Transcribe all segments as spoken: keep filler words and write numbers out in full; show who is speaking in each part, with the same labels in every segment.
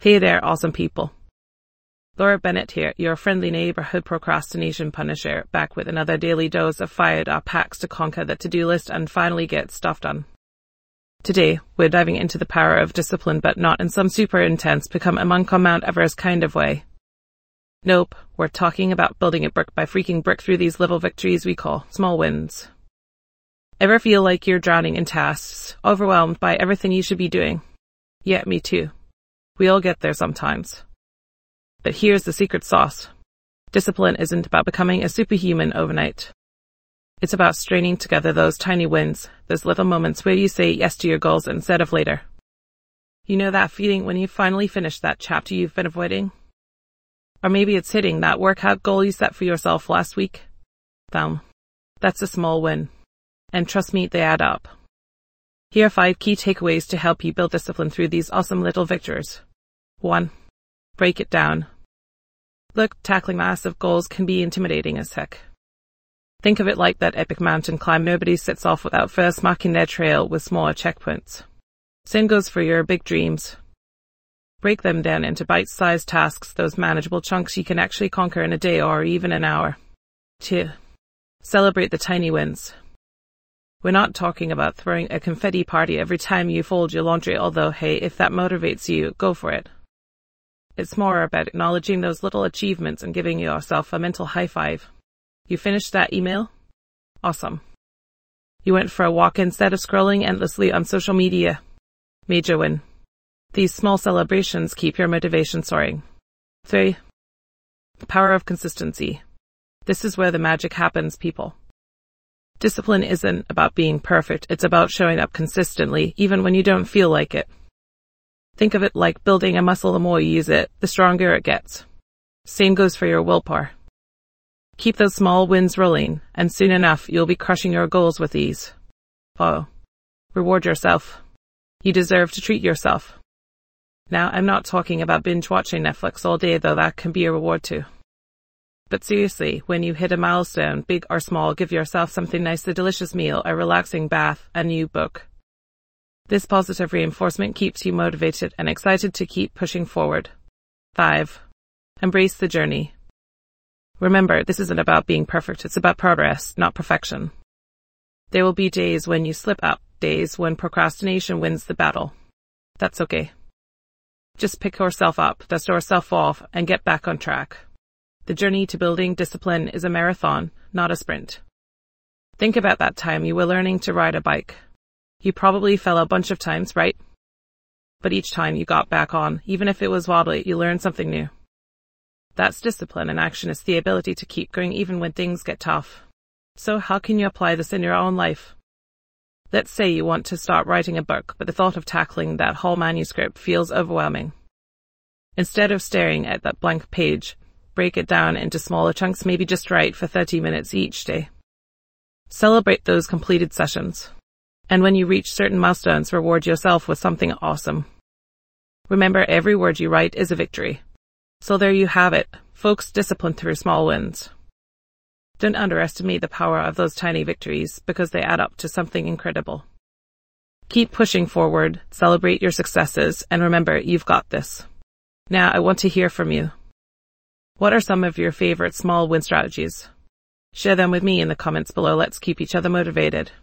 Speaker 1: Hey there, awesome people. Laura Bennett here, your friendly neighborhood procrastination punisher, back with another daily dose of fired up hacks to conquer the to-do list and finally get stuff done. Today, we're diving into the power of discipline, but not in some super intense become a monk on Mount Everest kind of way. Nope, we're talking about building it brick by freaking brick through these little victories we call small wins. Ever feel like you're drowning in tasks, overwhelmed by everything you should be doing? Yeah, me too. We all get there sometimes. But here's the secret sauce. Discipline isn't about becoming a superhuman overnight. It's about stringing together those tiny wins, those little moments where you say yes to your goals instead of later. You know that feeling when you finally finish that chapter you've been avoiding? Or maybe it's hitting that workout goal you set for yourself last week? Damn, that's a small win. And trust me, they add up. Here are five key takeaways to help you build discipline through these awesome little victories. one. Break it down. Look, tackling massive goals can be intimidating as heck. Think of it like that epic mountain climb nobody sets off without first marking their trail with smaller checkpoints. Same goes for your big dreams. Break them down into bite-sized tasks, those manageable chunks you can actually conquer in a day or even an hour. two. Celebrate the tiny wins. We're not talking about throwing a confetti party every time you fold your laundry, although hey, if that motivates you, go for it. It's more about acknowledging those little achievements and giving yourself a mental high five. You finished that email? Awesome. You went for a walk instead of scrolling endlessly on social media? Major win. These small celebrations keep your motivation soaring. three. The power of consistency. This is where the magic happens, people. Discipline isn't about being perfect, it's about showing up consistently, even when you don't feel like it. Think of it like building a muscle. The more you use it, the stronger it gets. Same goes for your willpower. Keep those small wins rolling, and soon enough you'll be crushing your goals with ease. four. Reward yourself. You deserve to treat yourself. Now, I'm not talking about binge-watching Netflix all day, though that can be a reward too. But seriously, when you hit a milestone, big or small, give yourself something nice, a delicious meal, a relaxing bath, a new book. This positive reinforcement keeps you motivated and excited to keep pushing forward. five. Embrace the journey. Remember, this isn't about being perfect, it's about progress, not perfection. There will be days when you slip up, days when procrastination wins the battle. That's okay. Just pick yourself up, dust yourself off, and get back on track. The journey to building discipline is a marathon, not a sprint. Think about that time you were learning to ride a bike. You probably fell a bunch of times, right? But each time you got back on, even if it was wobbly, you learned something new. That's discipline in action. It's the ability to keep going even when things get tough. So how can you apply this in your own life? Let's say you want to start writing a book, but the thought of tackling that whole manuscript feels overwhelming. Instead of staring at that blank page, break it down into smaller chunks, maybe just write for thirty minutes each day. Celebrate those completed sessions. And when you reach certain milestones, reward yourself with something awesome. Remember, every word you write is a victory. So there you have it, folks, discipline through small wins. Don't underestimate the power of those tiny victories, because they add up to something incredible. Keep pushing forward, celebrate your successes, and remember, you've got this. Now I want to hear from you. What are some of your favorite small win strategies? Share them with me in the comments below. Let's keep each other motivated.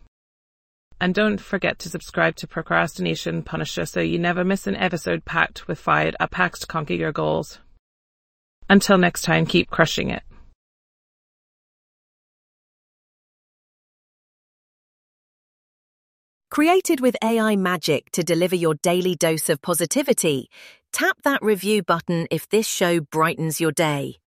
Speaker 1: And don't forget to subscribe to Procrastination Punisher so you never miss an episode packed with fired up hacks to conquer your goals. Until next time, keep crushing it.
Speaker 2: Created with A I magic to deliver your daily dose of positivity, tap that review button if this show brightens your day.